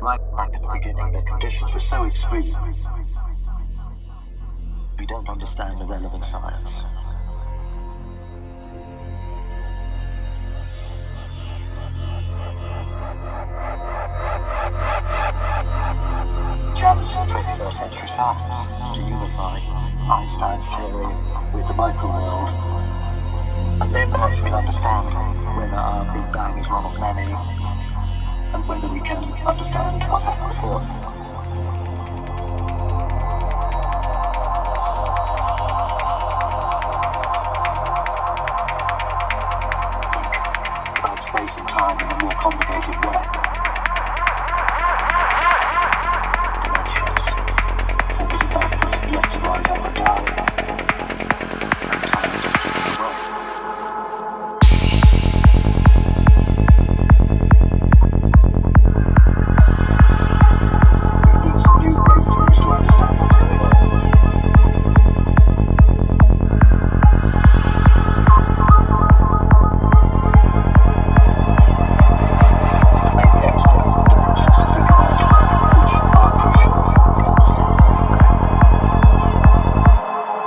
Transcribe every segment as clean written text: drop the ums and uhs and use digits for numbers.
Right back at the beginning, the conditions were so extreme. We don't understand the relevant science. Challenge the 21st century science to unify Einstein's theory with the microworld, and then perhaps we'll understand whether our Big Bang is one of many, and whether we can understand what happened before. Think about space and time in a more complicated way. Left and right, up and down, and time just ticking away. We need some new breakthroughs to understand material. Make the extra differences to think about, which are crucial in understanding the Big Bang.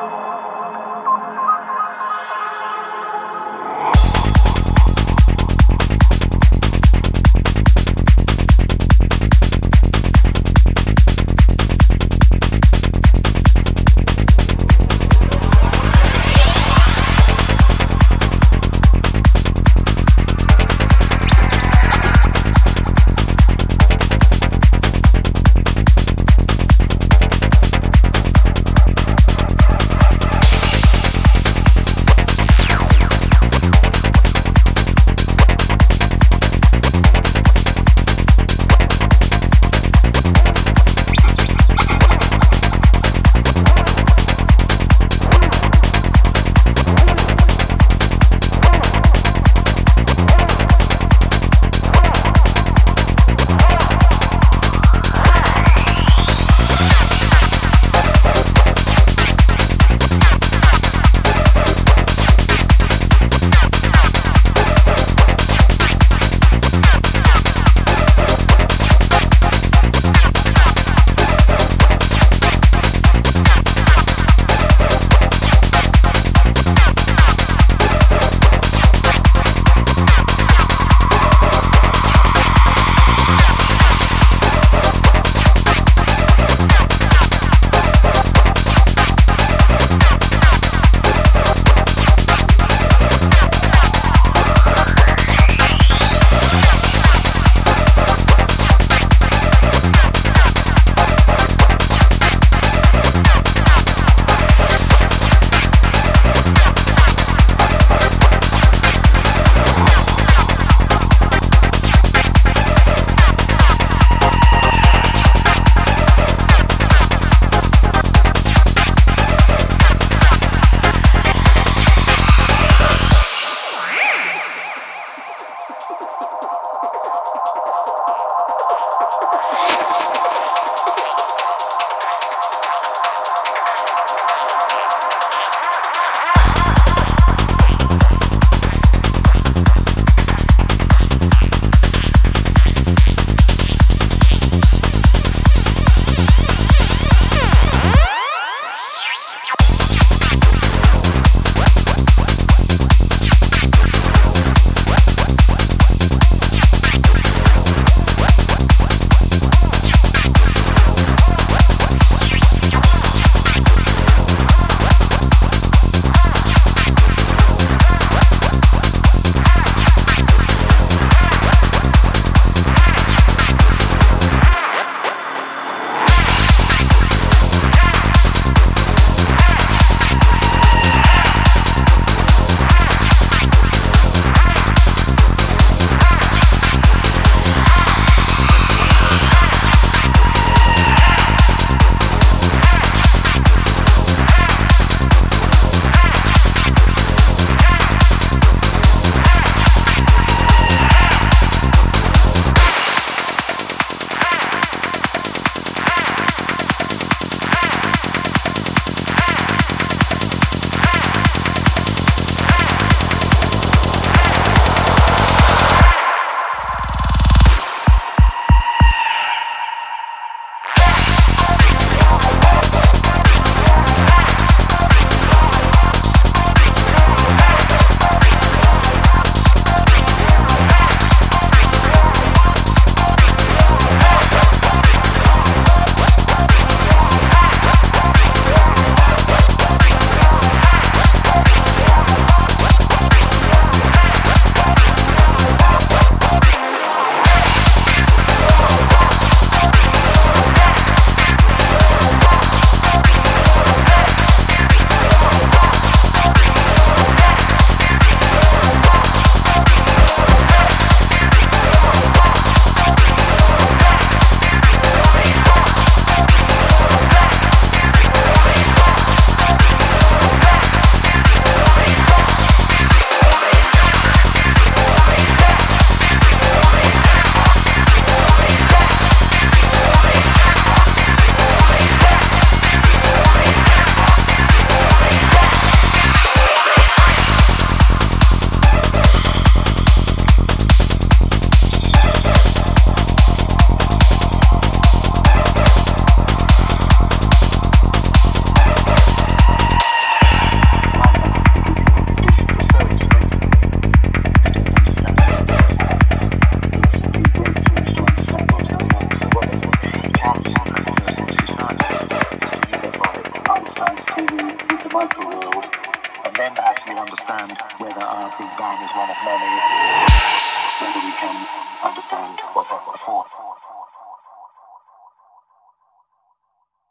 science theory with the micro world, and then perhaps we'll understand whether our Big Bang is one of many, whether we can understand what happened before.